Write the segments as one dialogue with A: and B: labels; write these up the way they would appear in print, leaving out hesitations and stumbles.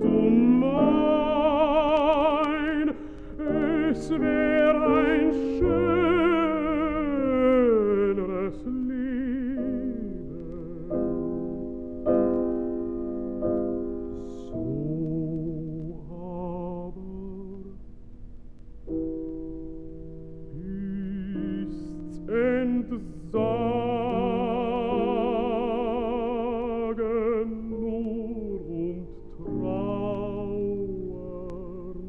A: du mein, es wär ein schöneres Leben. So aber ist's Entsagen nur und Trauern.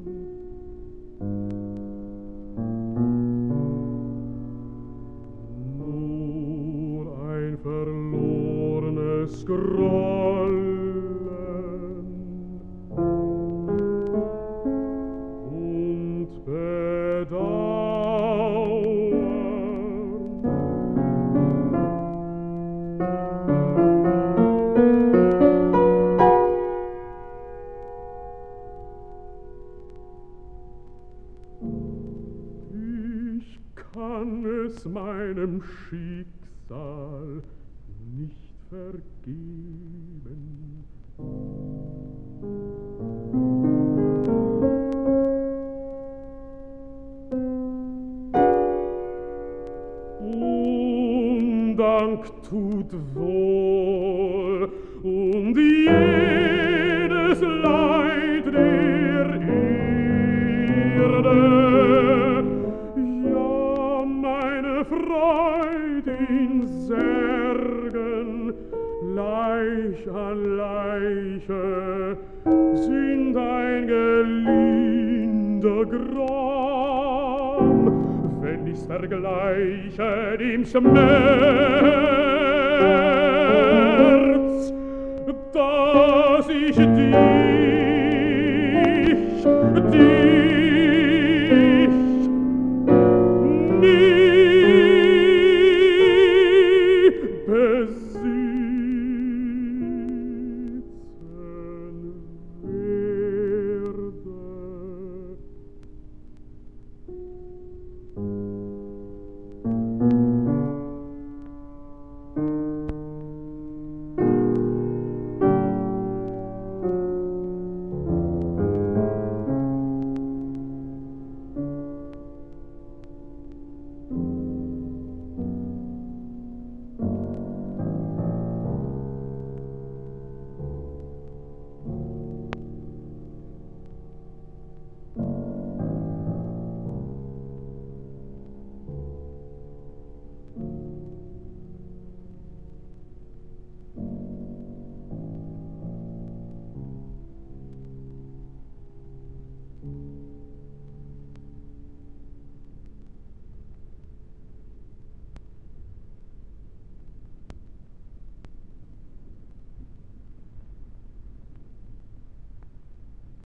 A: Nur ein verlorenes Grollen und Bedauern. Ich kann es meinem Schicksal nicht vergeben. Undank tut wohl und jedes Leid der Erde, ja, meine Freud in Särgen, Leich an Leiche, sind ein gelinder Gram, wenn ich's vergleiche dem Schmerz, dass ich dir